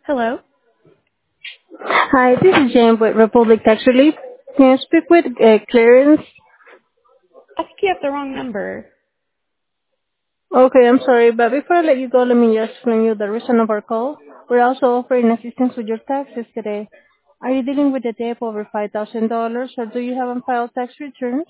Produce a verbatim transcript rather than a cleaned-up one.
Hello? Hi, this is Jane with Republic Tax Relief. Can you speak with uh, Clarence? I think you have the wrong number. Okay, I'm sorry, but before I let you go, let me just explain you the reason of our call. We're also offering assistance with your taxes today. Are you dealing with a debt over five thousand dollars or do you have unfiled tax returns?